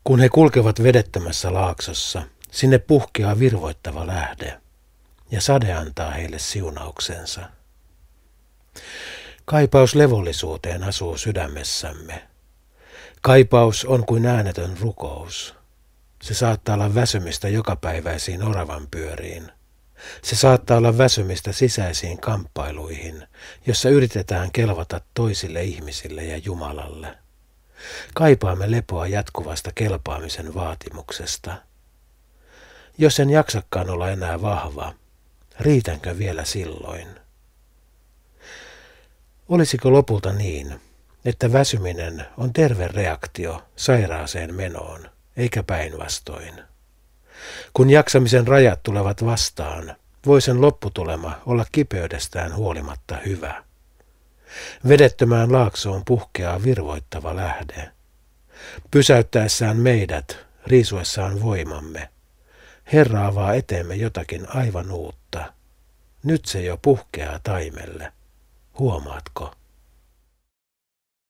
Kun he kulkevat vedettömässä laaksossa, sinne puhkeaa virvoittava lähde, ja sade antaa heille siunauksensa. Kaipaus levollisuuteen asuu sydämessämme. Kaipaus on kuin äänetön rukous. Se saattaa olla väsymistä jokapäiväisiin oravanpyöriin. Se saattaa olla väsymistä sisäisiin kamppailuihin, jossa yritetään kelvata toisille ihmisille ja Jumalalle. Kaipaamme lepoa jatkuvasta kelpaamisen vaatimuksesta. Jos en jaksakaan olla enää vahva, riitänkö vielä silloin? Olisiko lopulta niin, että väsyminen on terve reaktio sairaaseen menoon, eikä päinvastoin? Kun jaksamisen rajat tulevat vastaan, voi sen lopputulema olla kipeydestään huolimatta hyvä. Vedettömään laaksoon puhkeaa virvoittava lähde. Pysäyttäessään meidät, riisuessaan voimamme, Herra avaa eteemme jotakin aivan uutta. Nyt se jo puhkeaa taimelle. Huomaatko?